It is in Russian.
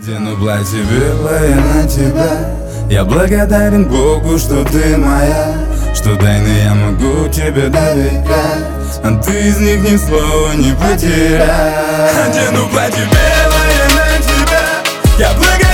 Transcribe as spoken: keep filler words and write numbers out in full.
Одену платье белое на тебя. Я благодарен Богу, что ты моя, что тайны я могу тебе доверять, а ты из них ни слова не потеряй. Одену платье белое на тебя. Я благодарен